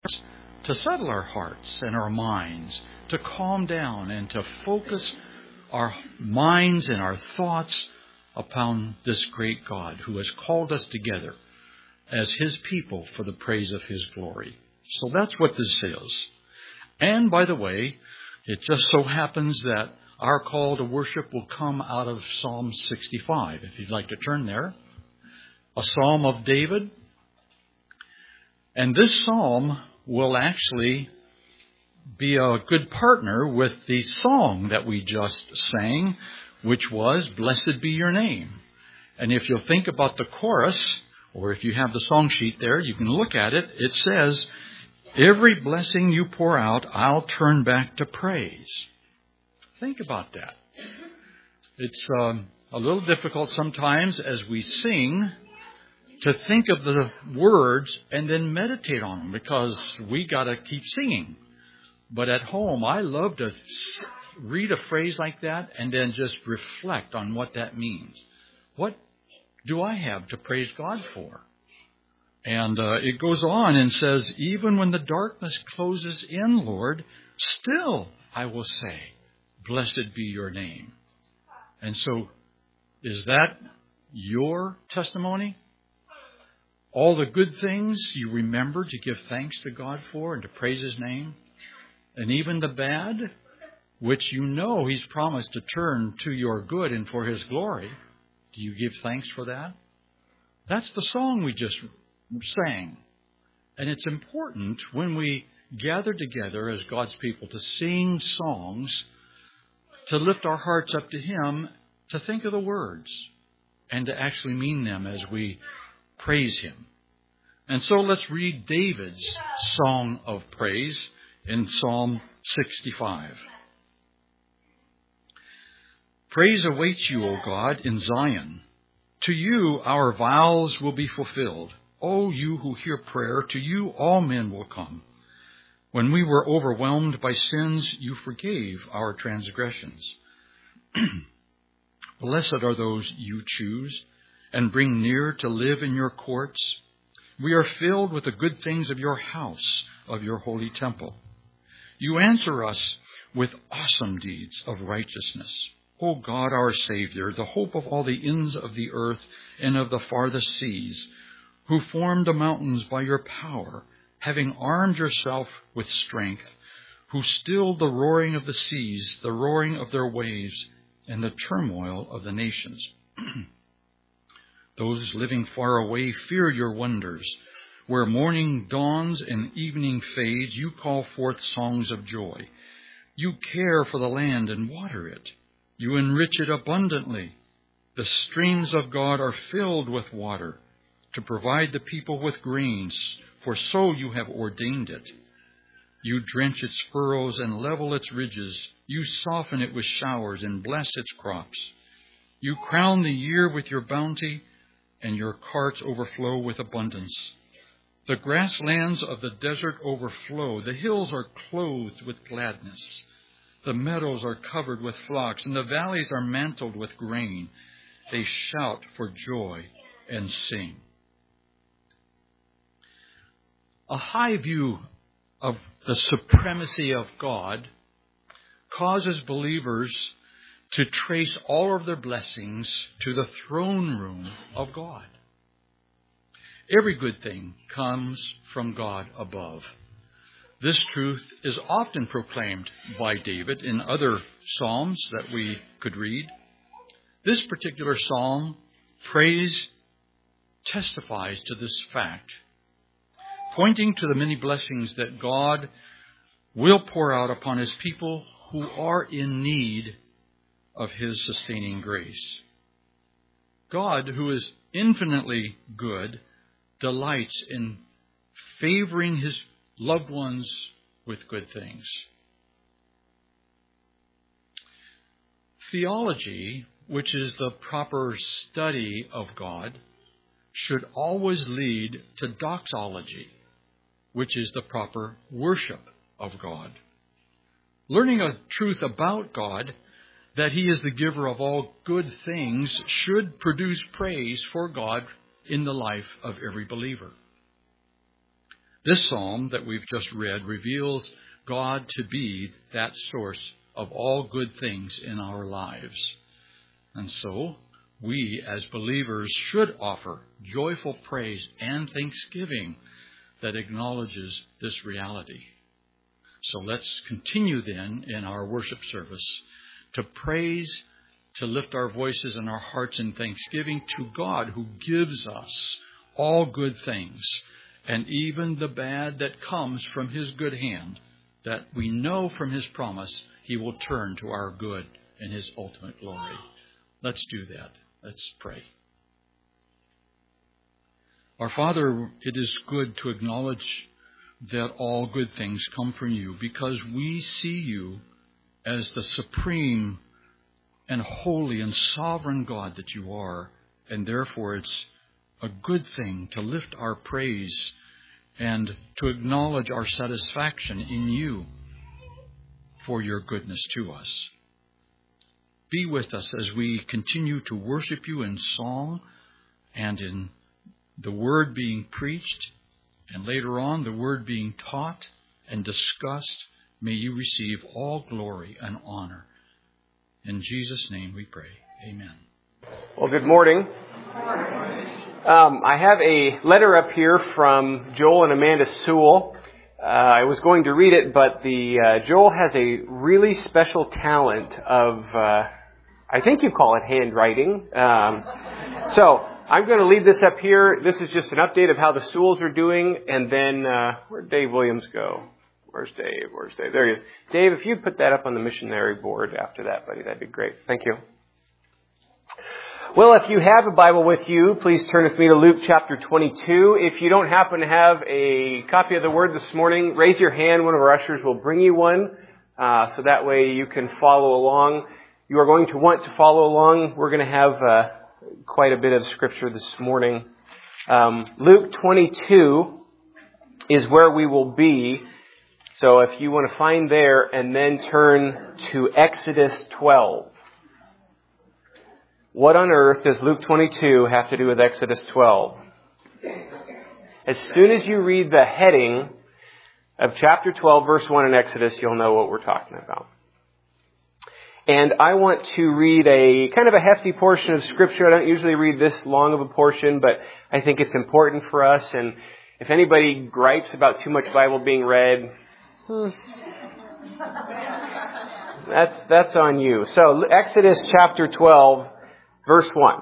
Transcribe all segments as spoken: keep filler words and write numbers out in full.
to settle our hearts and our minds, to calm down and to focus our minds and our thoughts upon this great God who has called us together as His people for the praise of His glory. So that's what this is. And by the way, it just so happens that our call to worship will come out of Psalm sixty-five, if you'd like to turn there. A psalm of David. And this psalm will actually be a good partner with the song that we just sang, which was, "Blessed be your name." And if you'll think about the chorus, or if you have the song sheet there, you can look at it. It says, "Every blessing you pour out, I'll turn back to praise." Think about that. It's um, a little difficult sometimes as we sing to think of the words and then meditate on them because we got to keep singing. But at home, I love to read a phrase like that and then just reflect on what that means. What do I have to praise God for? And uh, it goes on and says, "Even when the darkness closes in, Lord, still I will say, blessed be your name." And so, is that your testimony? All the good things you remember to give thanks to God for and to praise His name? And even the bad, which you know He's promised to turn to your good and for His glory. Do you give thanks for that? That's the song we just sang. And it's important when we gather together as God's people to sing songs, to lift our hearts up to Him, to think of the words, and to actually mean them as we praise Him. And so let's read David's song of praise in Psalm sixty-five. "Praise awaits you, O God, in Zion. To you our vows will be fulfilled. O you who hear prayer, to you all men will come. When we were overwhelmed by sins, you forgave our transgressions. Blessed are those you choose and bring near to live in your courts. We are filled with the good things of your house, of your holy temple. You answer us with awesome deeds of righteousness. O God, our Savior, the hope of all the ends of the earth and of the farthest seas, who formed the mountains by your power, having armed yourself with strength, who stilled the roaring of the seas, the roaring of their waves, and the turmoil of the nations. Those living far away fear your wonders. Where morning dawns and evening fades, you call forth songs of joy. You care for the land and water it. You enrich it abundantly. The streams of God are filled with water to provide the people with grains, for so you have ordained it. You drench its furrows and level its ridges. You soften it with showers and bless its crops. You crown the year with your bounty, and your carts overflow with abundance. The grasslands of the desert overflow. The hills are clothed with gladness. The meadows are covered with flocks, and the valleys are mantled with grain. They shout for joy and sing." A high view of the supremacy of God causes believers to trace all of their blessings to the throne room of God. Every good thing comes from God above. This truth is often proclaimed by David in other psalms that we could read. This particular psalm, praise, testifies to this fact, pointing to the many blessings that God will pour out upon His people who are in need of His sustaining grace. God, who is infinitely good, delights in favoring His loved ones with good things. Theology, which is the proper study of God, should always lead to doxology, which is the proper worship of God. Learning a truth about God, that He is the giver of all good things, should produce praise for God in the life of every believer. This psalm that we've just read reveals God to be that source of all good things in our lives. And so, we as believers should offer joyful praise and thanksgiving that acknowledges this reality. So let's continue then in our worship service to praise, to lift our voices and our hearts in thanksgiving to God who gives us all good things, and even the bad that comes from His good hand, that we know from His promise He will turn to our good and His ultimate glory. Let's do that. Let's pray. Our Father, it is good to acknowledge that all good things come from You, because we see You as the supreme and holy and sovereign God that You are, and therefore it's a good thing to lift our praise and to acknowledge our satisfaction in You for Your goodness to us. Be with us as we continue to worship You in song and in the Word being preached, and later on the Word being taught and discussed. May You receive all glory and honor. In Jesus' name we pray. Amen. Well, good morning. Um, I have a letter up here from Joel and Amanda Sewell. Uh, I was going to read it, but the uh, Joel has a really special talent of, uh, I think you call it handwriting. Um, so I'm going to leave this up here. This is just an update of how the Sewells are doing, and then uh, where'd Dave Williams go? Where's Dave? Where's Dave? There he is. Dave, if you put that up on the missionary board after that, buddy, that'd be great. Thank you. Well, if you have a Bible with you, please turn with me to Luke chapter twenty-two. If you don't happen to have a copy of the Word this morning, raise your hand. One of our ushers will bring you one, uh, so that way you can follow along. You are going to want to follow along. We're going to have uh, quite a bit of Scripture this morning. Um, Luke twenty-two is where we will be. So if you want to find there and then turn to Exodus twelve. What on earth does Luke twenty-two have to do with Exodus twelve? As soon as you read the heading of chapter twelve, verse one in Exodus, you'll know what we're talking about. And I want to read a kind of a hefty portion of Scripture. I don't usually read this long of a portion, but I think it's important for us. And if anybody gripes about too much Bible being read, hmm, that's that's on you. So Exodus chapter twelve, verse one.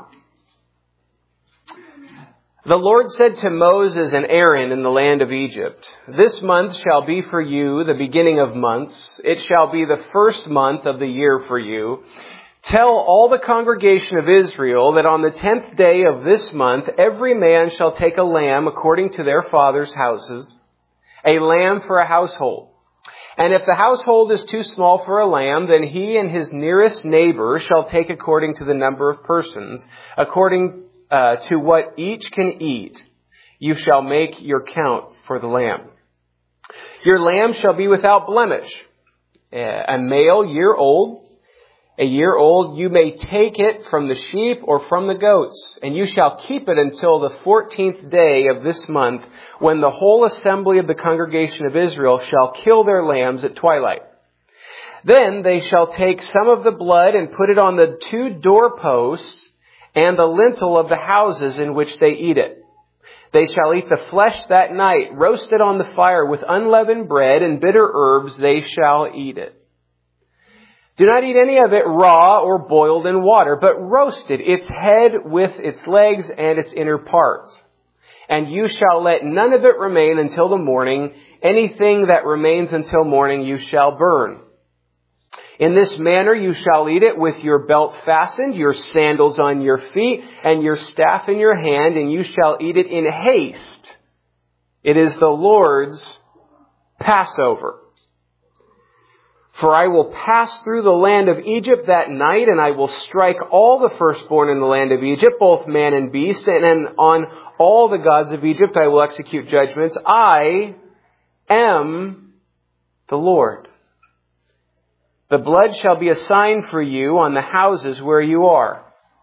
The Lord said to Moses and Aaron in the land of Egypt, "This month shall be for you the beginning of months. It shall be the first month of the year for you. Tell all the congregation of Israel that on the tenth day of this month every man shall take a lamb according to their fathers' houses, a lamb for a household. And if the household is too small for a lamb, then he and his nearest neighbor shall take according to the number of persons, according uh, to what each can eat. You shall make your count for the lamb. Your lamb shall be without blemish, a male year old. A year old, you may take it from the sheep or from the goats, and you shall keep it until the fourteenth day of this month, when the whole assembly of the congregation of Israel shall kill their lambs at twilight. Then they shall take some of the blood and put it on the two doorposts and the lintel of the houses in which they eat it. They shall eat the flesh that night, roasted on the fire with unleavened bread and bitter herbs. They shall eat it. Do not eat any of it raw or boiled in water, but roasted, its head with its legs and its inner parts. And you shall let none of it remain until the morning. Anything that remains until morning you shall burn. In this manner you shall eat it with your belt fastened, your sandals on your feet, and your staff in your hand, and you shall eat it in haste. It is the Lord's Passover. For I will pass through the land of Egypt that night, and I will strike all the firstborn in the land of Egypt, both man and beast, and on all the gods of Egypt I will execute judgments. I am the Lord. The blood shall be a sign for you on the houses where you are.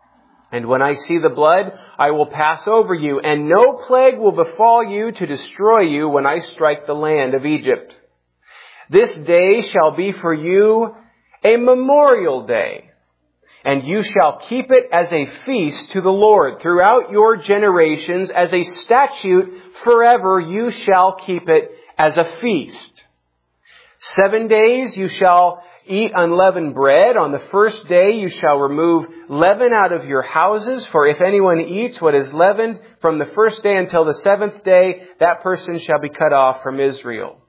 And when I see the blood, I will pass over you, and no plague will befall you to destroy you when I strike the land of Egypt. This day shall be for you a memorial day, and you shall keep it as a feast to the Lord throughout your generations. As a statute forever you shall keep it as a feast. Seven days you shall eat unleavened bread. On the first day you shall remove leaven out of your houses. For if anyone eats what is leavened from the first day until the seventh day, that person shall be cut off from Israel.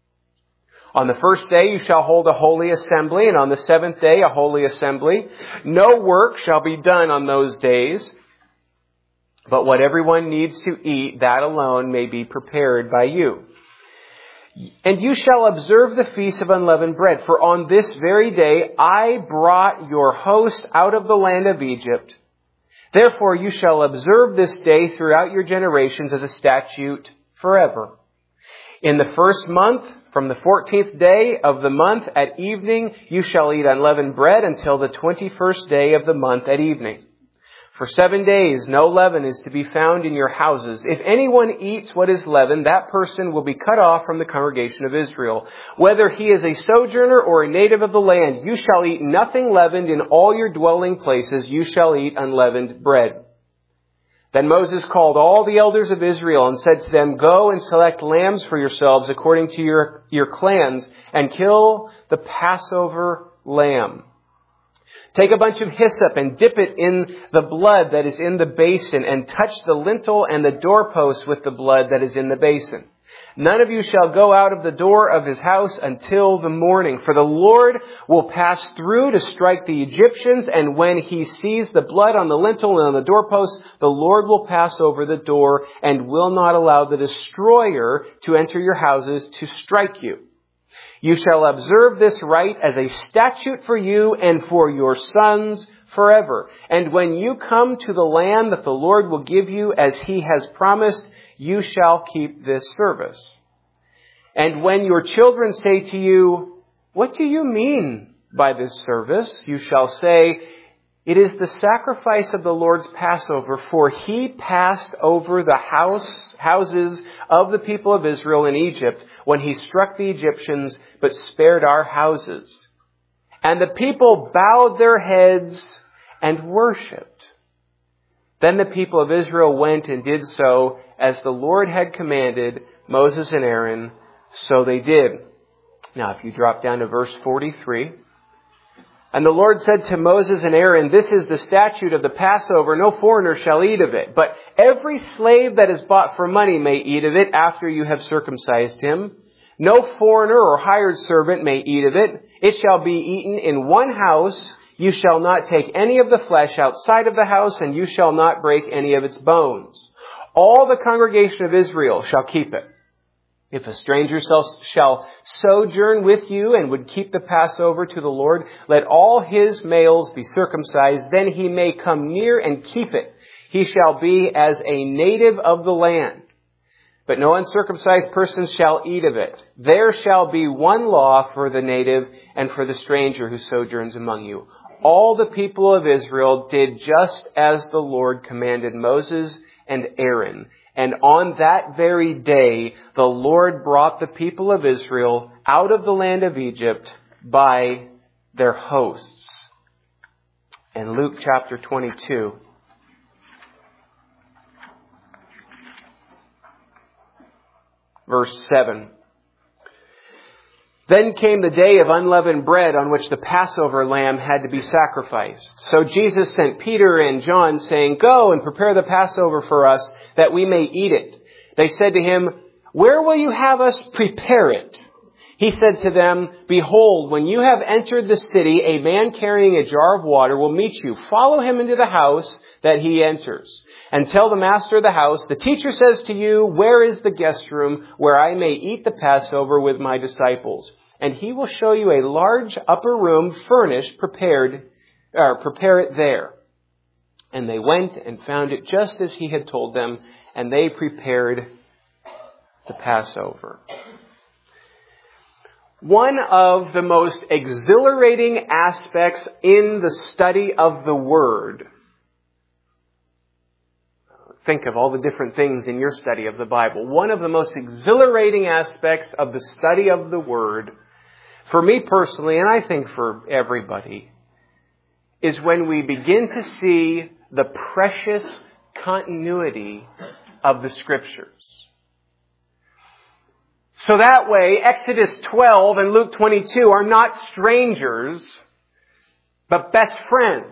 On the first day you shall hold a holy assembly, and on the seventh day a holy assembly. No work shall be done on those days, but what everyone needs to eat, that alone may be prepared by you. And you shall observe the feast of unleavened bread, for on this very day I brought your hosts out of the land of Egypt. Therefore you shall observe this day throughout your generations as a statute forever. In the first month, from the fourteenth day of the month at evening, you shall eat unleavened bread until the twenty-first day of the month at evening. For seven days no leaven is to be found in your houses. If anyone eats what is leavened, that person will be cut off from the congregation of Israel. Whether he is a sojourner or a native of the land, you shall eat nothing leavened in all your dwelling places. You shall eat unleavened bread. Then Moses called all the elders of Israel and said to them, Go and select lambs for yourselves according to your, your clans, and kill the Passover lamb. Take a bunch of hyssop and dip it in the blood that is in the basin, and touch the lintel and the doorpost with the blood that is in the basin. None of you shall go out of the door of his house until the morning, for the Lord will pass through to strike the Egyptians, and when he sees the blood on the lintel and on the doorpost, the Lord will pass over the door and will not allow the destroyer to enter your houses to strike you. You shall observe this rite as a statute for you and for your sons forever. And when you come to the land that the Lord will give you as he has promised, you shall keep this service. And when your children say to you, What do you mean by this service? You shall say, It is the sacrifice of the Lord's Passover, for he passed over the house, houses of the people of Israel in Egypt when he struck the Egyptians, but spared our houses. And the people bowed their heads and worshipped. Then the people of Israel went and did so as the Lord had commanded Moses and Aaron, so they did. Now, if you drop down to verse forty-three. And the Lord said to Moses and Aaron, This is the statute of the Passover. No foreigner shall eat of it. But every slave that is bought for money may eat of it after you have circumcised him. No foreigner or hired servant may eat of it. It shall be eaten in one house. You shall not take any of the flesh outside of the house, and you shall not break any of its bones. All the congregation of Israel shall keep it. If a stranger shall sojourn with you and would keep the Passover to the Lord, let all his males be circumcised, then he may come near and keep it. He shall be as a native of the land. But no uncircumcised person shall eat of it. There shall be one law for the native and for the stranger who sojourns among you. All the people of Israel did just as the Lord commanded Moses and Aaron. And on that very day, the Lord brought the people of Israel out of the land of Egypt by their hosts. And Luke chapter twenty-two. Verse seven. Then came the day of unleavened bread on which the Passover lamb had to be sacrificed. So Jesus sent Peter and John, saying, Go and prepare the Passover for us, that we may eat it. They said to him, Where will you have us prepare it? He said to them, Behold, when you have entered the city, a man carrying a jar of water will meet you. Follow him into the house that he enters. And tell the master of the house, The teacher says to you, Where is the guest room where I may eat the Passover with my disciples? And he will show you a large upper room furnished, prepared, or prepare it there. And they went and found it just as he had told them, and they prepared the Passover. One of the most exhilarating aspects in the study of the Word think of all the different things in your study of the Bible. One of the most exhilarating aspects of the study of the Word, for me personally, and I think for everybody, is when we begin to see the precious continuity of the Scriptures. So that way, Exodus twelve and Luke twenty-two are not strangers, but best friends.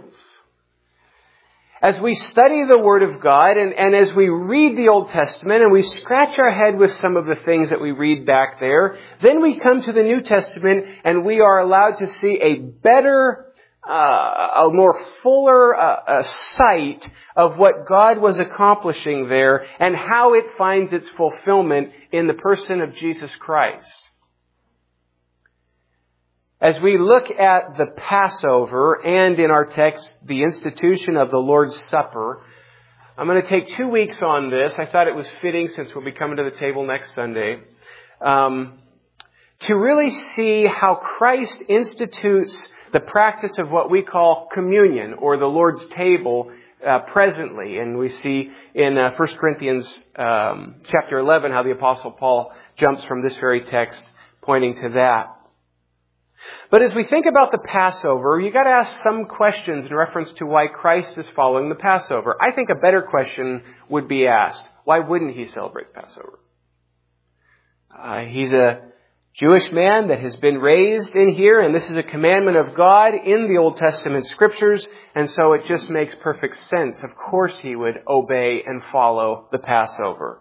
As we study the Word of God and, and as we read the Old Testament and we scratch our head with some of the things that we read back there, then we come to the New Testament and we are allowed to see a better, uh, a more fuller uh, uh, sight of what God was accomplishing there and how it finds its fulfillment in the person of Jesus Christ. As we look at the Passover and in our text, the institution of the Lord's Supper, I'm going to take two weeks on this. I thought it was fitting since we'll be coming to the table next Sunday, um, to really see how Christ institutes the practice of what we call communion or the Lord's table uh, presently. And we see in uh, First Corinthians um, chapter eleven how the Apostle Paul jumps from this very text pointing to that. But as we think about the Passover, you got to ask some questions in reference to why Christ is following the Passover. I think a better question would be asked, why wouldn't he celebrate Passover? Uh, he's a Jewish man that has been raised in here, and this is a commandment of God in the Old Testament Scriptures, and so it just makes perfect sense. Of course he would obey and follow the Passover.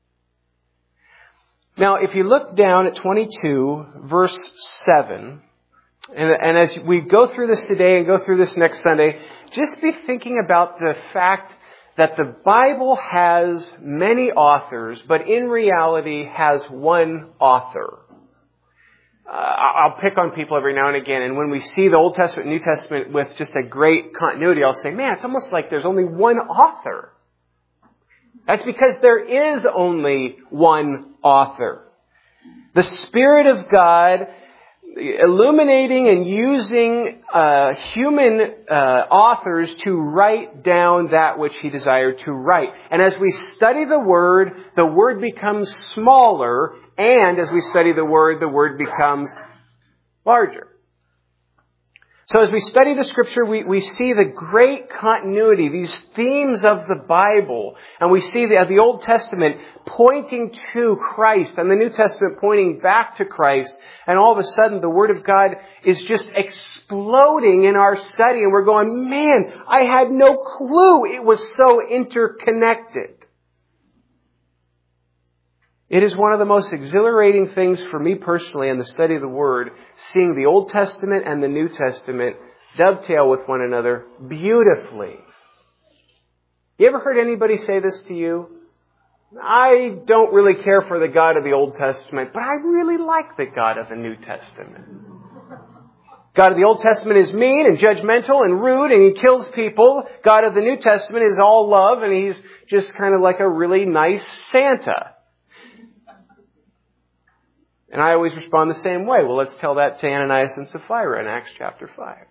Now, if you look down at twenty-two, verse seven, and, and as we go through this today and go through this next Sunday, just be thinking about the fact that the Bible has many authors, but in reality has one author. Uh, I'll pick on people every now and again, and when we see the Old Testament and New Testament with just a great continuity, I'll say, man, it's almost like there's only one author. That's because there is only one author. The Spirit of God illuminating and using uh, human uh, authors to write down that which He desired to write. And as we study the Word, the Word becomes smaller, and as we study the Word, the Word becomes larger. So as we study the Scripture, we, we see the great continuity, these themes of the Bible. And we see the, the Old Testament pointing to Christ and the New Testament pointing back to Christ. And all of a sudden, the Word of God is just exploding in our study. And we're going, man, I had no clue it was so interconnected. It is one of the most exhilarating things for me personally in the study of the Word, seeing the Old Testament and the New Testament dovetail with one another beautifully. You ever heard anybody say this to you? I don't really care for the God of the Old Testament, but I really like the God of the New Testament. God of the Old Testament is mean and judgmental and rude and He kills people. God of the New Testament is all love and He's just kind of like a really nice Santa. And I always respond the same way. Well, let's tell that to Ananias and Sapphira in Acts chapter five.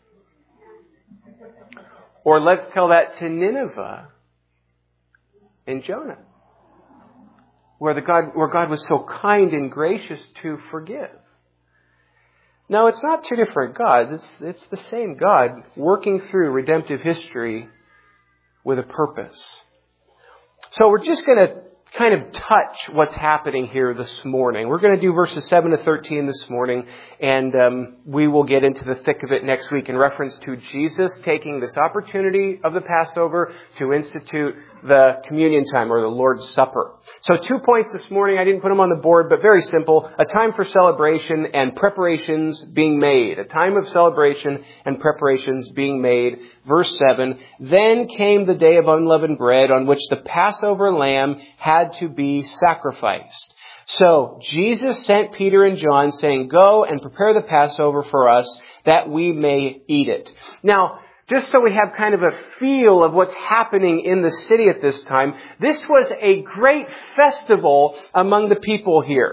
Or let's tell that to Nineveh in Jonah, where the God, where God was so kind and gracious to forgive. No, it's not two different gods. It's, it's the same God working through redemptive history with a purpose. So we're just going to kind of touch what's happening here this morning. We're going to do verses seven to thirteen this morning, and um, we will get into the thick of it next week in reference to Jesus taking this opportunity of the Passover to institute the communion time or the Lord's Supper. So two points this morning. I didn't put them on the board, but very simple. A time for celebration and preparations being made. A time of celebration and preparations being made. Verse seven, then came the day of unleavened bread on which the Passover lamb had to be sacrificed. So Jesus sent Peter and John saying, go and prepare the Passover for us that we may eat it. Now, just so we have kind of a feel of what's happening in the city at this time, this was a great festival among the people here.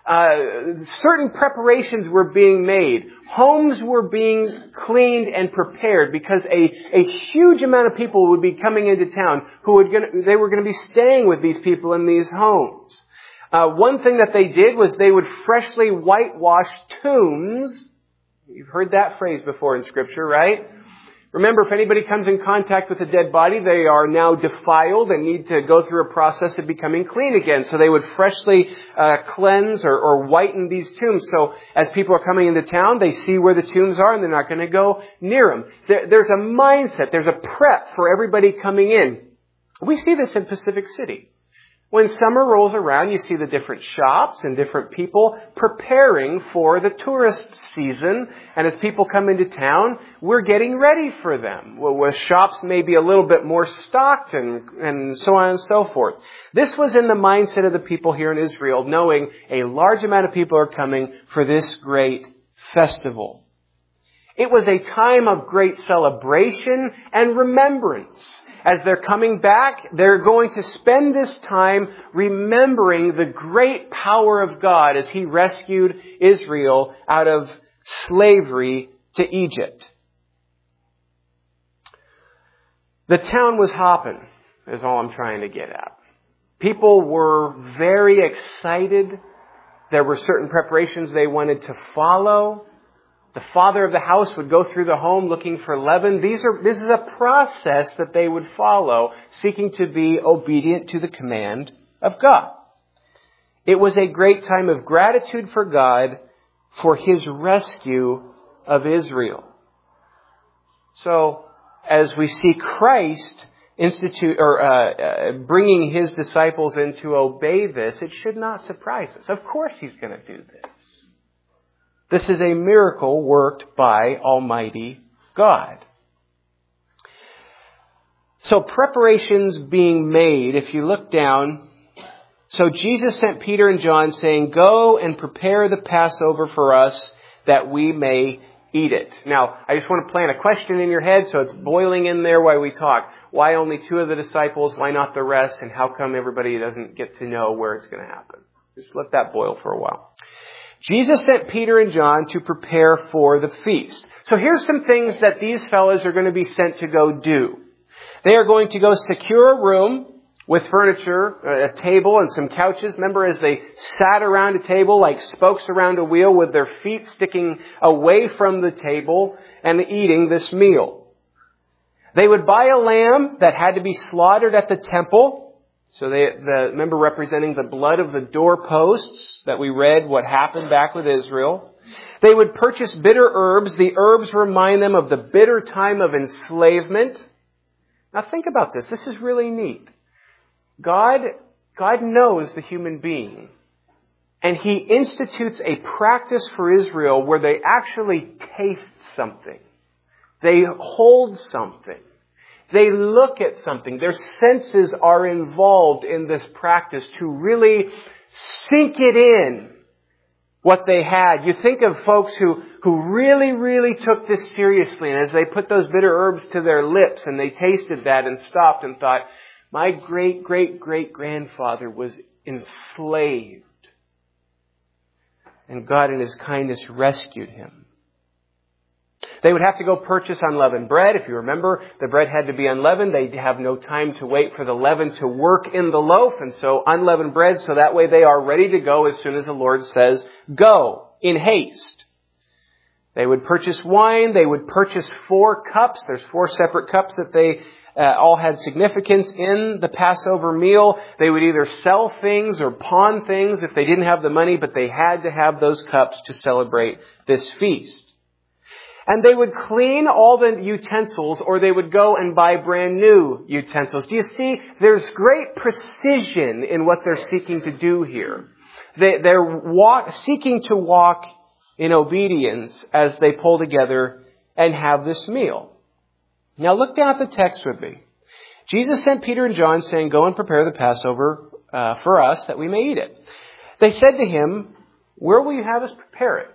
Uh, certain preparations were being made. Homes were being cleaned and prepared because a, a huge amount of people would be coming into town who would gonna, they were going to be staying with these people in these homes. Uh, one thing that they did was they would freshly whitewash tombs. You've heard that phrase before in Scripture, right? Remember, if anybody comes in contact with a dead body, they are now defiled and need to go through a process of becoming clean again. So they would freshly uh, cleanse or, or whiten these tombs. So as people are coming into town, they see where the tombs are and they're not going to go near them. There, there's a mindset, there's a prep for everybody coming in. We see this in Pacific City. When summer rolls around, you see the different shops and different people preparing for the tourist season. And as people come into town, we're getting ready for them. Well, where shops may be a little bit more stocked and, and so on and so forth. This was in the mindset of the people here in Israel, knowing a large amount of people are coming for this great festival. It was a time of great celebration and remembrance. As they're coming back, they're going to spend this time remembering the great power of God as He rescued Israel out of slavery to Egypt. The town was hopping, is all I'm trying to get at. People were very excited. There were certain preparations they wanted to follow. The father of the house would go through the home looking for leaven. These are, this is a process that they would follow, seeking to be obedient to the command of God. It was a great time of gratitude for God for His rescue of Israel. So, as we see Christ institute or uh, uh, bringing His disciples in to obey this, it should not surprise us. Of course He's going to do this. This is a miracle worked by Almighty God. So preparations being made, if you look down, so Jesus sent Peter and John saying, "Go and prepare the Passover for us that we may eat it." Now, I just want to plant a question in your head so it's boiling in there while we talk. Why only two of the disciples? Why not the rest? And how come everybody doesn't get to know where it's going to happen? Just let that boil for a while. Jesus sent Peter and John to prepare for the feast. So here's some things that these fellows are going to be sent to go do. They are going to go secure a room with furniture, a table and some couches. Remember, as they sat around a table like spokes around a wheel with their feet sticking away from the table and eating this meal. They would buy a lamb that had to be slaughtered at the temple. So they, the, remember representing the blood of the doorposts that we read what happened back with Israel. They would purchase bitter herbs. The herbs remind them of the bitter time of enslavement. Now think about this. This is really neat. God, God knows the human being. And He institutes a practice for Israel where they actually taste something. They hold something. They look at something. Their senses are involved in this practice to really sink it in what they had. You think of folks who, who really, really took this seriously. And as they put those bitter herbs to their lips and they tasted that and stopped and thought, my great, great, great grandfather was enslaved. And God in His kindness rescued him. They would have to go purchase unleavened bread. If you remember, the bread had to be unleavened. They'd have no time to wait for the leaven to work in the loaf. And so unleavened bread, so that way they are ready to go as soon as the Lord says, go, in haste. They would purchase wine. They would purchase four cups. There's four separate cups that they uh, all had significance in the Passover meal. They would either sell things or pawn things if they didn't have the money, but they had to have those cups to celebrate this feast. And they would clean all the utensils, or they would go and buy brand new utensils. Do you see? There's great precision in what they're seeking to do here. They, they're walk, seeking to walk in obedience as they pull together and have this meal. Now look down at the text with me. Jesus sent Peter and John saying, "Go and prepare the Passover uh, for us that we may eat it." They said to Him, "Where will you have us prepare it?"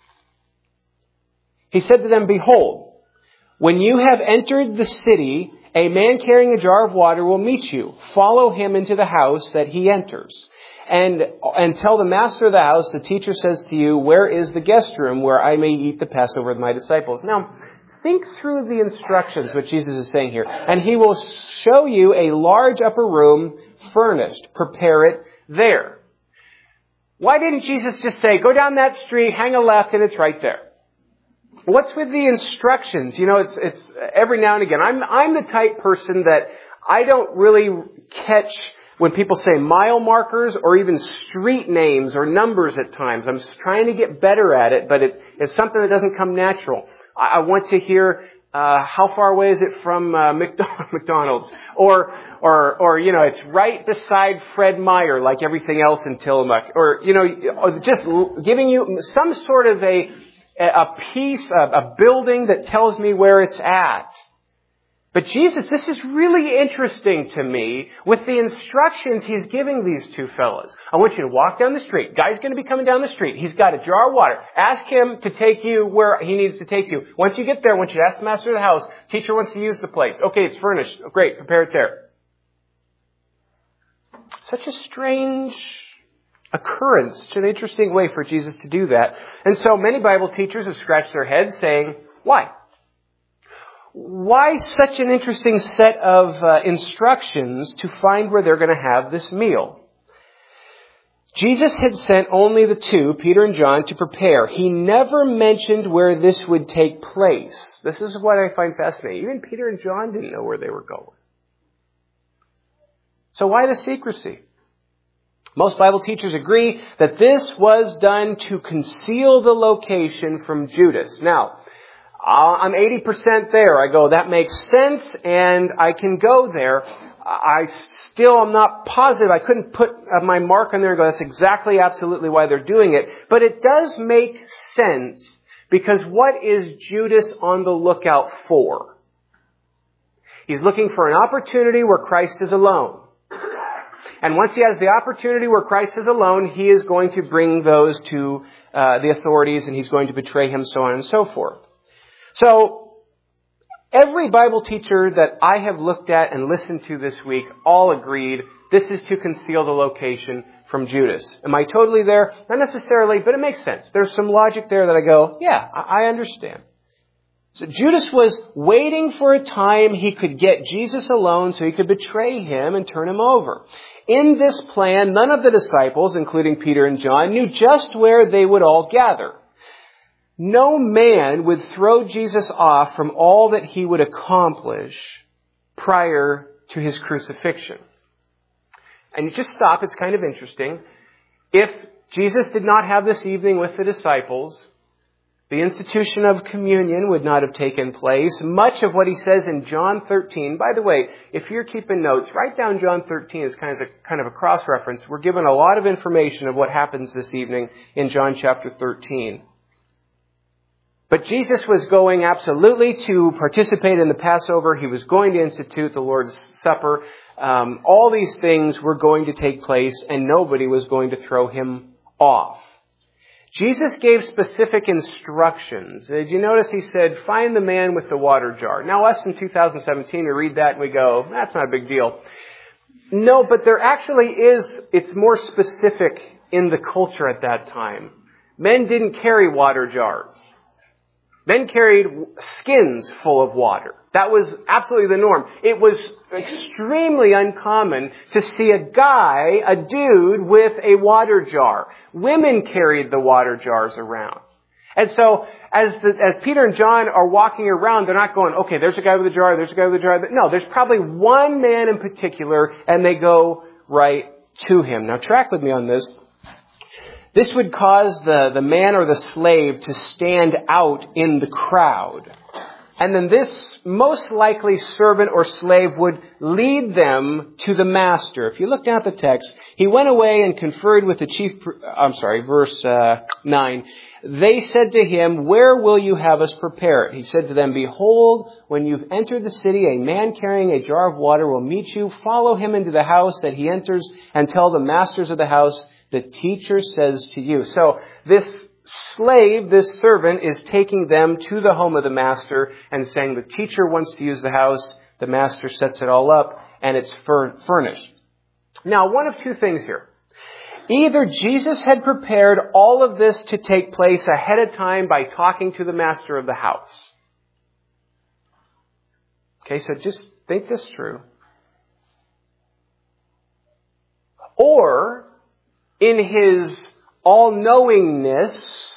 He said to them, "Behold, when you have entered the city A man carrying a jar of water will meet you. Follow him into the house that he enters. And, and tell the master of the house, the teacher says to you, where is the guest room where I may eat the Passover with my disciples? Now, think through the instructions, what Jesus is saying here. And he will show you a large upper room furnished. Prepare it there. Why didn't Jesus just say, go down that street, hang a left, and it's right there? What's with the instructions? You know, it's, it's every now and again. I'm, I'm the type person that I don't really catch when people say mile markers or even street names or numbers at times. I'm just trying to get better at it, but it, it's something that doesn't come natural. I, I want to hear, uh, how far away is it from, uh, McDonald's? Or, or, or, you know, it's right beside Fred Meyer, like everything else in Tillamook. Or, you know, just giving you some sort of a, a piece, a, a building that tells me where it's at. But Jesus, this is really interesting to me with the instructions he's giving these two fellas. I want you to walk down the street. Guy's going to be coming down the street. He's got a jar of water. Ask him to take you where he needs to take you. Once you get there, I want you to ask the master of the house. Teacher wants to use the place. Okay, it's furnished. Oh, great, prepare it there. Such a strange occurrence. Such an interesting way for Jesus to do that. And so many Bible teachers have scratched their heads saying, why? Why such an interesting set of uh, instructions to find where they're going to have this meal? Jesus had sent only the two, Peter and John, to prepare. He never mentioned where this would take place. This is what I find fascinating. Even Peter and John didn't know where they were going. So why the secrecy? Most Bible teachers agree that this was done to conceal the location from Judas. Now, I'm eighty percent there. I go, that makes sense, and I can go there. I still am not positive. I couldn't put my mark on there and go, that's exactly, absolutely why they're doing it. But it does make sense, because what is Judas on the lookout for? He's looking for an opportunity where Christ is alone. And once he has the opportunity where Christ is alone, he is going to bring those to uh, the authorities, and he's going to betray him, so on and so forth. So, every Bible teacher that I have looked at and listened to this week all agreed this is to conceal the location from Judas. Am I totally there? Not necessarily, but it makes sense. There's some logic there that I go, yeah, I understand. So Judas was waiting for a time he could get Jesus alone so he could betray him and turn him over. In this plan, none of the disciples, including Peter and John, knew just where they would all gather. No man would throw Jesus off from all that he would accomplish prior to his crucifixion. And you just stop, it's kind of interesting. If Jesus did not have this evening with the disciples, the institution of communion would not have taken place. Much of what he says in John thirteen, by the way, if you're keeping notes, write down John thirteen as kind of a, kind of a cross-reference. We're given a lot of information of what happens this evening in John chapter thirteen. But Jesus was going absolutely to participate in the Passover. He was going to institute the Lord's Supper. Um, all these things were going to take place, and nobody was going to throw him off. Jesus gave specific instructions. Did you notice he said, find the man with the water jar? Now, us in two thousand seventeen, we read that and we go, that's not a big deal. No, but there actually is, it's more specific in the culture at that time. Men didn't carry water jars. Men carried skins full of water. That was absolutely the norm. It was extremely uncommon to see a guy, a dude, with a water jar. Women carried the water jars around. And so, as the, as Peter and John are walking around, they're not going, okay, there's a guy with a jar, there's a guy with a jar. No, there's probably one man in particular, and they go right to him. Now, track with me on this. This would cause the, the man or the slave to stand out in the crowd. And then this most likely servant or slave would lead them to the master. If you look down at the text, he went away and conferred with the chief, I'm sorry, verse uh, nine. They said to him, where will you have us prepare it? He said to them, behold, when you've entered the city, a man carrying a jar of water will meet you. Follow him into the house that he enters and tell the masters of the house, the teacher says to you. So this slave, this servant, is taking them to the home of the master and saying the teacher wants to use the house. the master sets it all up, and it's furnished. Now, one of two things here. Either Jesus had prepared all of this to take place ahead of time by talking to the master of the house. Okay, so just think this through. Or, in his all-knowingness,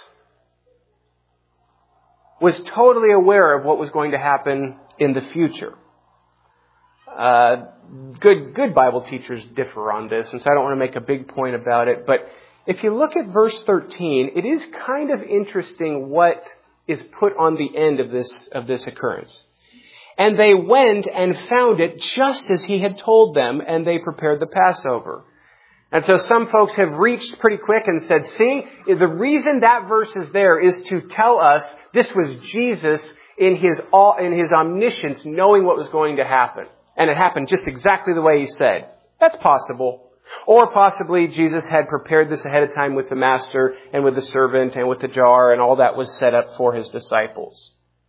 was totally aware of what was going to happen in the future. Uh, good, good Bible teachers differ on this, and so I don't want to make a big point about it. But if you look at verse thirteen, it is kind of interesting what is put on the end of this, of this occurrence. And they went and found it just as he had told them, and they prepared the Passover. And so some folks have reached pretty quick and said, see, the reason that verse is there is to tell us this was Jesus in his all, in his omniscience, knowing what was going to happen. And it happened just exactly the way he said. That's possible. Or possibly Jesus had prepared this ahead of time with the master and with the servant and with the jar, and all that was set up for his disciples.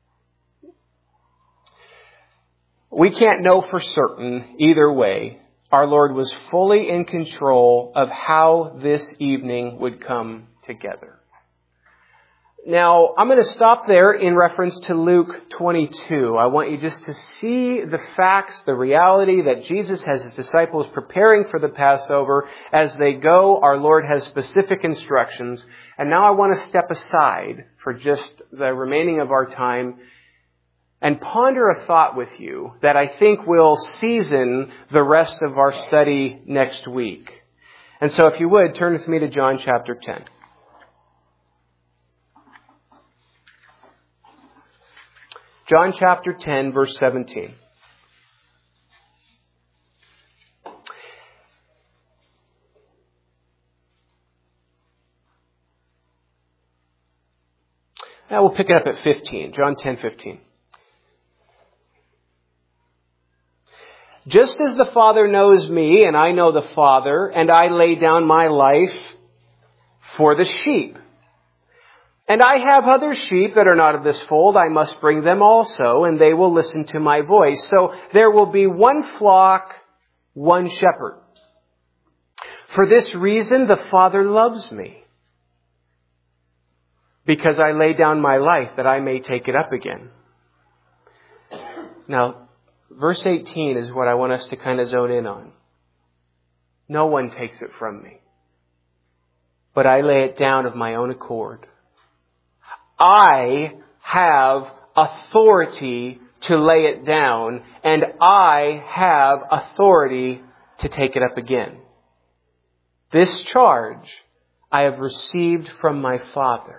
We can't know for certain either way. Our Lord was fully in control of how this evening would come together. Now, I'm going to stop there in reference to Luke twenty-two. I want you just to see the facts, the reality that Jesus has his disciples preparing for the Passover. As they go, our Lord has specific instructions. And now I want to step aside for just the remaining of our time and ponder a thought with you that I think will season the rest of our study next week. And so if you would, turn with me to John chapter ten. John chapter ten, verse seventeen. Now we'll pick it up at fifteen. John ten, fifteen. Just as the Father knows me, and I know the Father, and I lay down my life for the sheep. And I have other sheep that are not of this fold. I must bring them also, and they will listen to my voice. So there will be one flock, one shepherd. For this reason, the Father loves me, because I lay down my life that I may take it up again. Now, verse eighteen is what I want us to kind of zone in on. No one takes it from me, but I lay it down of my own accord. I have authority to lay it down, and I have authority to take it up again. This charge I have received from my Father.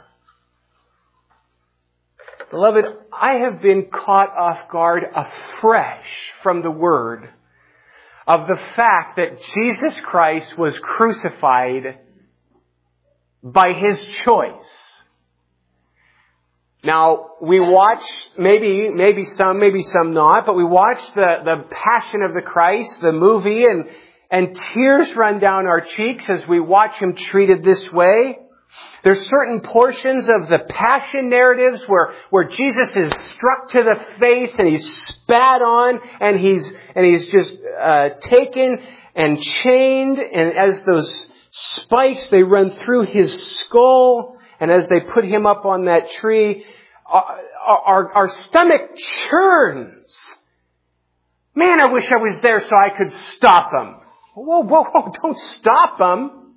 Beloved, I have been caught off guard afresh from the word of the fact that Jesus Christ was crucified by his choice. Now, we watch, maybe, maybe some, maybe some not, but we watch the, the Passion of the Christ, the movie, and, and tears run down our cheeks as we watch him treated this way. There's certain portions of the Passion narratives where, where Jesus is struck to the face and he's spat on and he's, and he's just, uh, taken and chained, and as those spikes, they run through his skull. And as they put him up on that tree, our, our, our stomach churns. Man, I wish I was there so I could stop him. Whoa, whoa, whoa, don't stop him.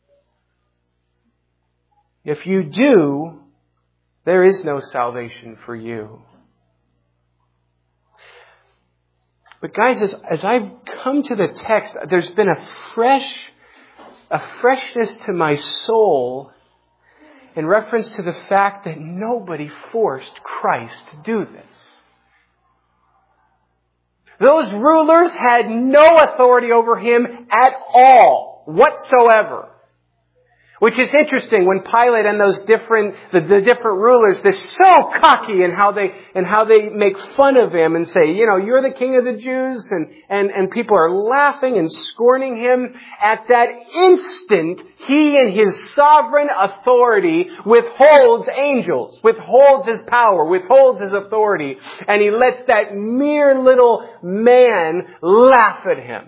If you do, there is no salvation for you. But guys, as, as I've come to the text, there's been a fresh, a freshness to my soul in reference to the fact that nobody forced Christ to do this. Those rulers had no authority over him at all, whatsoever. Which is interesting when Pilate and those different, the, the different rulers, they're so cocky in how they, and how they make fun of him and say, you know, you're the king of the Jews, and, and, and people are laughing and scorning him. At that instant, he in his sovereign authority withholds angels, withholds his power, withholds his authority, and he lets that mere little man laugh at him.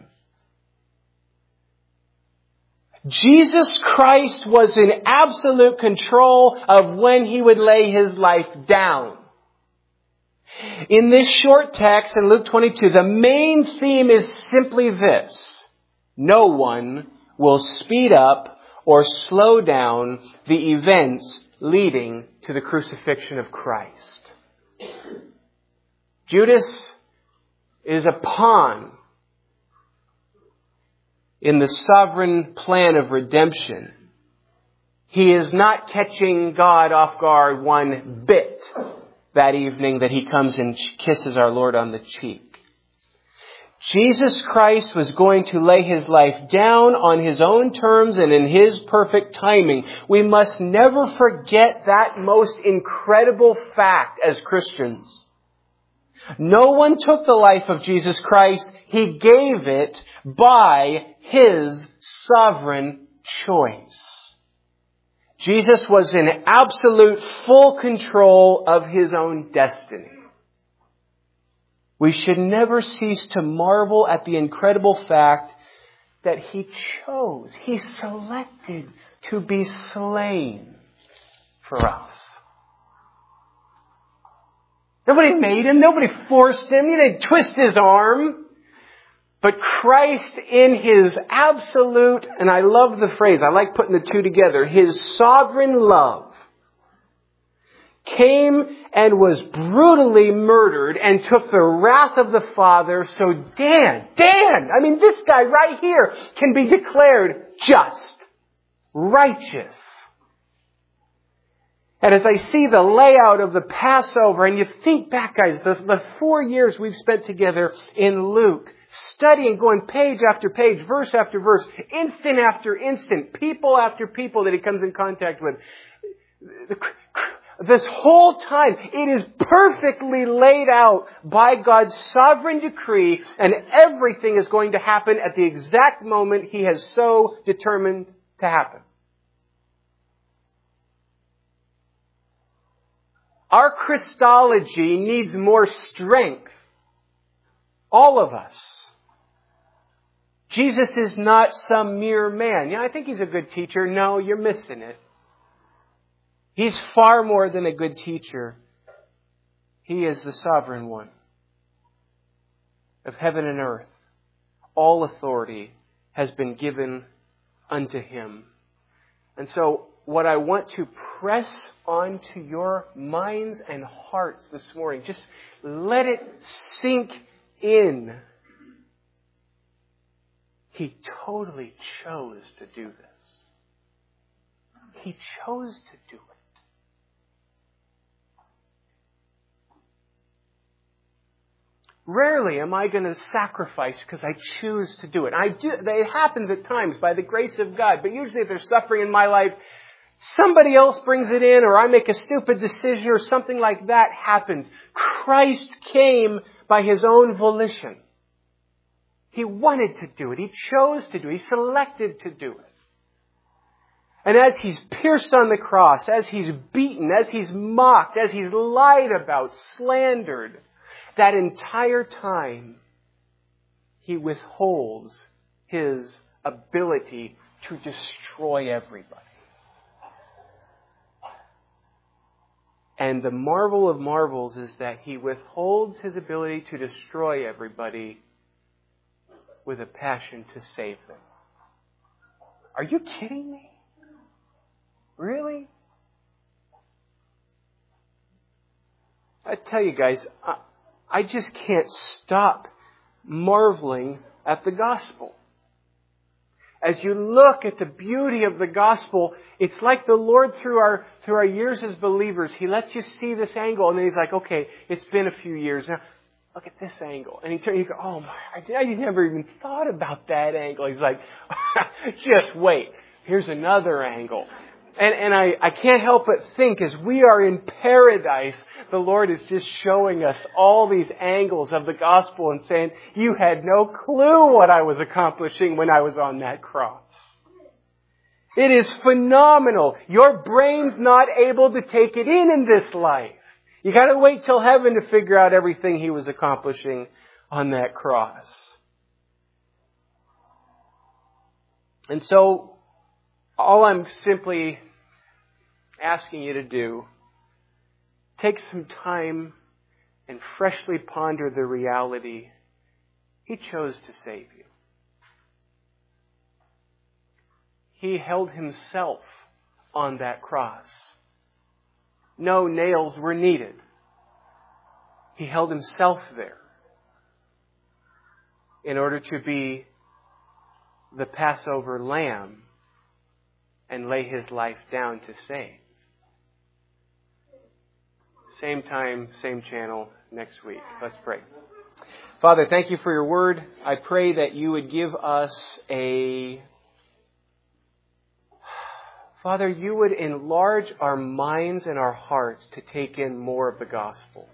Jesus Christ was in absolute control of when he would lay his life down. In this short text in Luke twenty-two, the main theme is simply this: no one will speed up or slow down the events leading to the crucifixion of Christ. Judas is a pawn in the sovereign plan of redemption. He is not catching God off guard one bit that evening that he comes and kisses our Lord on the cheek. Jesus Christ was going to lay his life down on his own terms and in his perfect timing. We must never forget that most incredible fact as Christians. No one took the life of Jesus Christ. He gave it by his sovereign choice. Jesus was in absolute full control of his own destiny. We should never cease to marvel at the incredible fact that he chose, he selected to be slain for us. Nobody made him. Nobody forced him. He didn't twist his arm. But Christ in his absolute, and I love the phrase, I like putting the two together, his sovereign love, came and was brutally murdered and took the wrath of the Father. So Dan, Dan, I mean this guy right here can be declared just, righteous. And as I see the layout of the Passover, and you think back, guys, the, the four years we've spent together in Luke, studying, going page after page, verse after verse, instant after instant, people after people that he comes in contact with. This whole time, it is perfectly laid out by God's sovereign decree, and everything is going to happen at the exact moment he has so determined to happen. Our Christology needs more strength. All of us. Jesus is not some mere man. Yeah, I think he's a good teacher. No, you're missing it. He's far more than a good teacher. He is the sovereign one of heaven and earth. All authority has been given unto him. And so, what I want to press onto your minds and hearts this morning, just let it sink in. He totally chose to do this. He chose to do it. Rarely am I going to sacrifice because I choose to do it. I do. It happens at times by the grace of God, but usually if there's suffering in my life, somebody else brings it in, or I make a stupid decision, or something like that happens. Christ came by his own volition. He wanted to do it. He chose to do it. He selected to do it. And as he's pierced on the cross, as he's beaten, as he's mocked, as he's lied about, slandered, that entire time, he withholds his ability to destroy everybody. And the marvel of marvels is that he withholds his ability to destroy everybody with a passion to save them. Are you kidding me? Really? I tell you guys, I, I just can't stop marveling at the gospel. As you look at the beauty of the gospel, it's like the Lord, through our through our years as believers, he lets you see this angle, and then he's like, okay, it's been a few years now. Look at this angle. And he turns, you go, oh my, I never even thought about that angle. He's like, just wait. here's another angle. And, and I, I can't help but think as we are in paradise, the Lord is just showing us all these angles of the gospel and saying, you had no clue what I was accomplishing when I was on that cross. It is phenomenal. Your brain's not able to take it in in this life. You got to wait till heaven to figure out everything He was accomplishing on that cross. And so, all I'm simply asking you to do, take some time and freshly ponder the reality. He chose to save you. He held Himself on that cross. No nails were needed. He held Himself there in order to be the Passover lamb and lay His life down to save. Same time, same channel next week. Let's pray. Father, thank You for Your word. I pray that You would give us a... Father, You would enlarge our minds and our hearts to take in more of the gospel.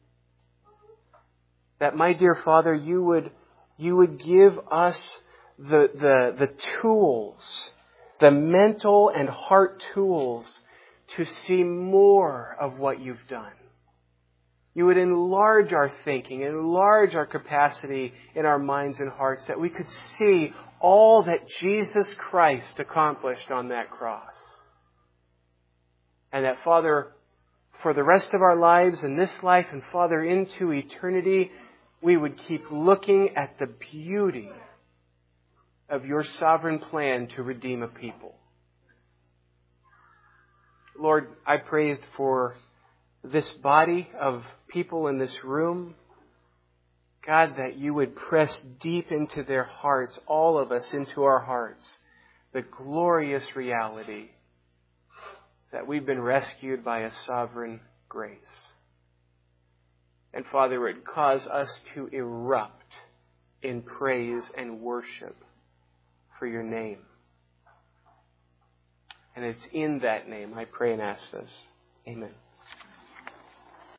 That, my dear Father, You would, You would give us the, the, the tools, the mental and heart tools to see more of what You've done. You would enlarge our thinking, enlarge our capacity in our minds and hearts that we could see all that Jesus Christ accomplished on that cross. And that, Father, for the rest of our lives in this life and, Father, into eternity, we would keep looking at the beauty of Your sovereign plan to redeem a people. Lord, I pray for this body of people in this room, God, that You would press deep into their hearts, all of us into our hearts, the glorious reality that we've been rescued by a sovereign grace. And Father, it would cause us to erupt in praise and worship for Your name. And it's in that name I pray and ask this. Amen.